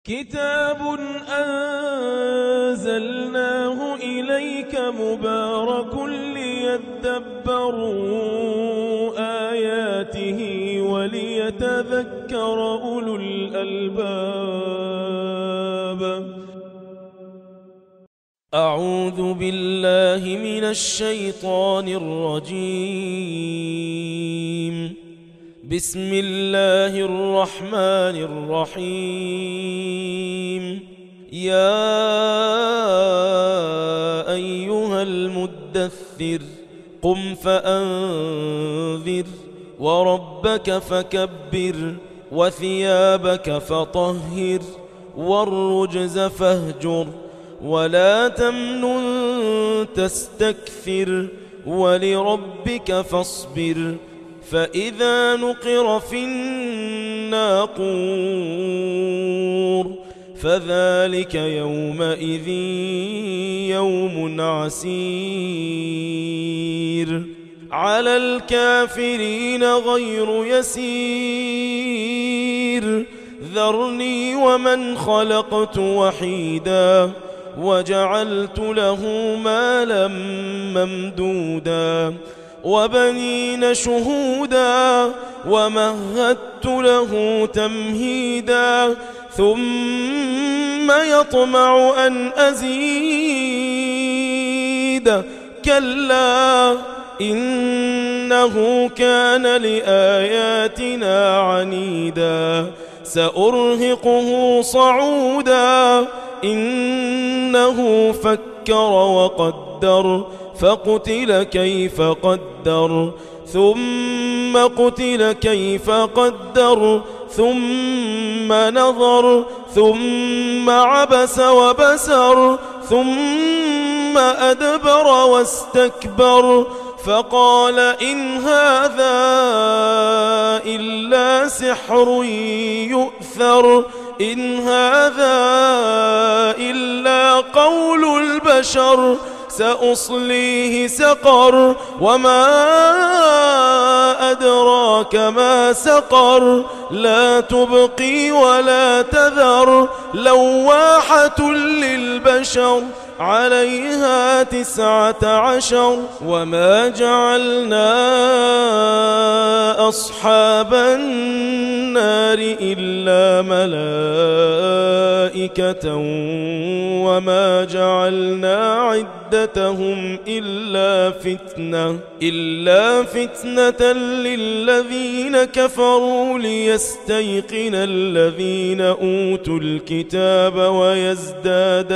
كتاب أنزلناه إليك مبارك ليدبروا آياته وليتذكر أولو الألباب. أعوذ بالله من الشيطان الرجيم. بسم الله الرحمن الرحيم. يا أيها المدثر قم فأنذر وربك فكبر وثيابك فطهر والرجز فاهجر ولا تمنن تستكثر ولربك فاصبر فإذا نقر في الناقور فذلك يومئذ يوم عسير على الكافرين غير يسير. ذرني ومن خلقت وحيدا وجعلت له مالا ممدودا وبنين شهودا ومهدت له تمهيدا ثم يطمع أن أزيد كلا إنه كان لآياتنا عنيدا سأرهقه صعودا إنه فكر وقدر فقتل كيف قدر ثم قتل كيف قدر ثم نظر ثم عبس وبسر ثم أدبر واستكبر فقال إن هذا إلا سحر يؤثر إن هذا إلا قول البشر سأصليه سقر وما أدراك ما سقر لا تبقي ولا تذر لواحة للبشر عليها 19 وما جعلنا أصحاب النار إلا ملائكة وما جعلنا عدتهم إلا فتنة للذين كفروا ليستيقن الذين أوتوا الكتاب ويزداد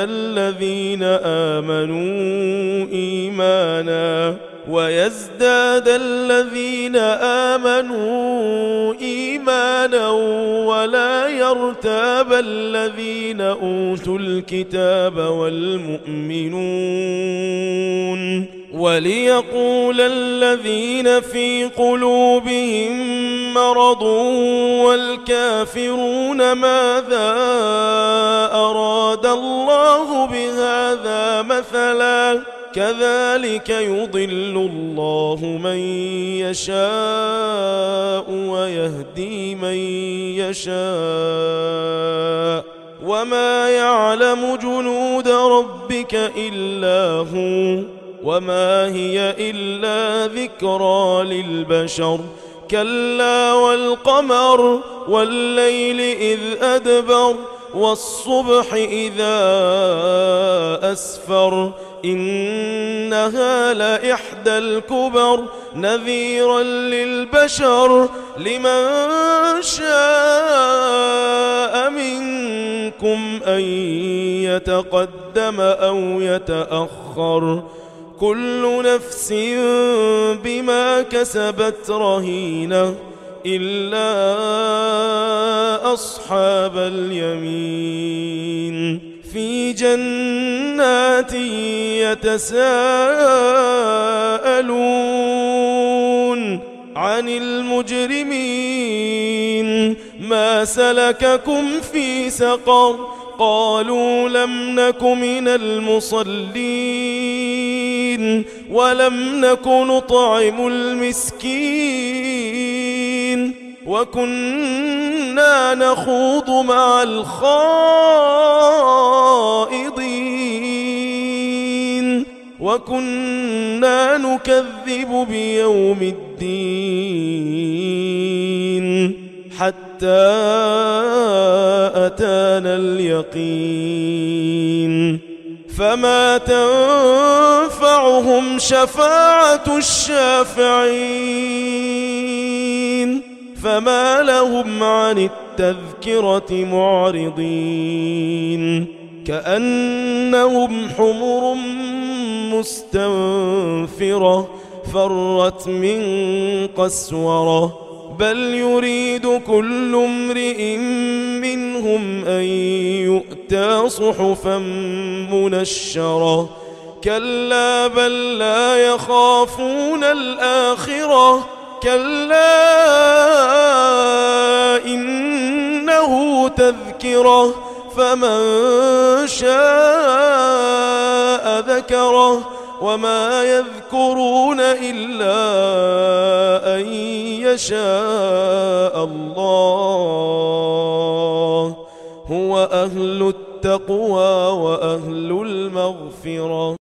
الذين آمنوا إيمانا ولا يرتاب الذين أوتوا الكتاب والمؤمنون وليقول الذين في قلوبهم مرض والكافرون ماذا أراد الله بهذا مثلا كذلك يضل الله من يشاء ويهدي من يشاء وما يعلم جنود ربك إلا هو وما هي إلا ذكرى للبشر كلا والقمر والليل إذ أدبر والصبح إذا أسفر إنها لإحدى الكبر نذيرا للبشر لمن شاء منكم أن يتقدم أو يتأخر كل نفس بما كسبت رهينة إلا أصحاب اليمين في جنات يتساءلون عن المجرمين ما سلككم في سقر قالوا لم نك من المصلين ولم نك نطعم المسكين وكنا نخوض مع الخائضين وكنا نكذب بيوم الدين حتى أتانا اليقين فما تنفعهم شفاعة الشافعين فما لهم عن التذكرة معرضين كأنهم حمر مستنفرة فرت من قسورة بل يريد كل امرئ منهم أن يؤتى صحفا منشرة كلا بل لا يخافون الآخرة كلا إنه تذكرة فمن شاء ذكره وما يذكرون إلا أن يشاء الله هو أهل التقوى وأهل المغفرة.